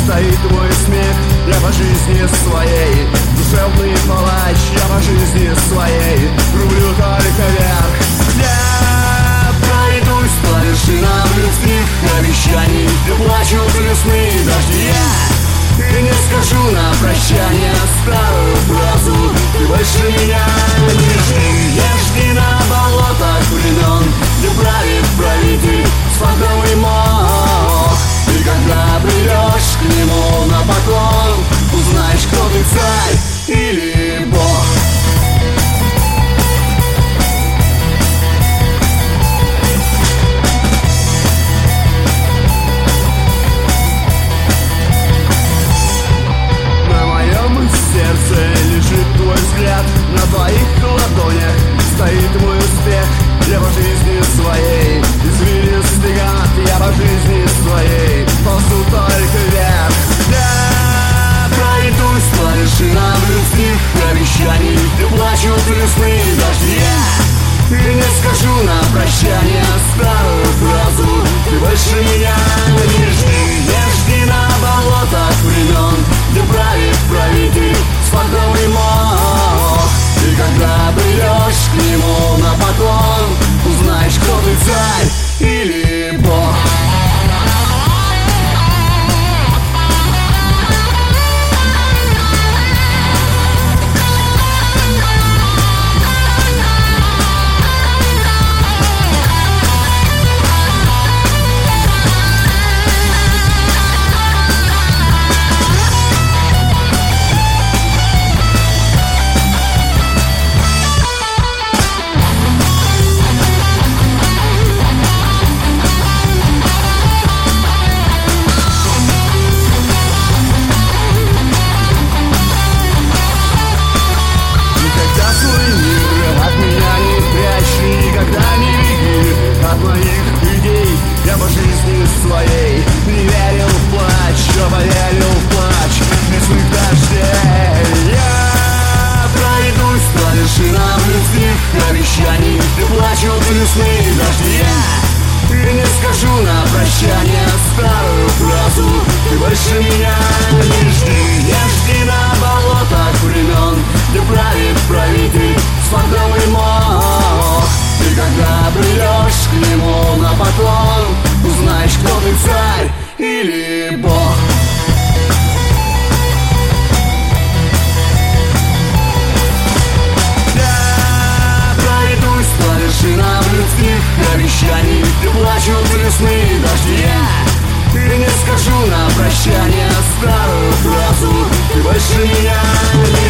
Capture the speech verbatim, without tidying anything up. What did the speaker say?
стоит мой смех. Я по жизни своей душевный палач, я по жизни своей рублю только вверх. Я пройдусь по вершинам людских обещаний, где плачут весны дожди. Я и не скажу на прощание старую фразу: ты больше меня не жди. Не жди на болотах времен, где правит правитель с фактом и мох. И когда придешь к нему на поклон, узнаешь, кто ты, царь или бог. На моем сердце лежит твой взгляд, на твоих ладонях стоит мой успех. Я по жизни своей извилистый гад, я по жизни своей ползу только вверх. Я пройдусь по вершинам людских обещаний, где плачут весны дожди. Я и не скажу на прощание старую фразу: ты больше меня не жди. Не жди на болотах времен, где правит правитель с фактом и мох. И когда придешь к нему на поклон, узнаешь, кто ты, царь или бог. Своей не верил в плач, но поверил в плач весных дождей. Я пройдусь по вершинам людских обещаний, где плачут весны дожди. Я и не скажу на прощание старую фразу: ты больше меня не жди. Не жди на болотах времен, где правит правитель с фактом и мох. И когда придешь к нему на поклон, узнаешь, кто ты, царь или бог. Я пройдусь по вершинам людских обещаний, где плачут весны дожди. Я и не скажу на прощание старую фразу: ты больше меня не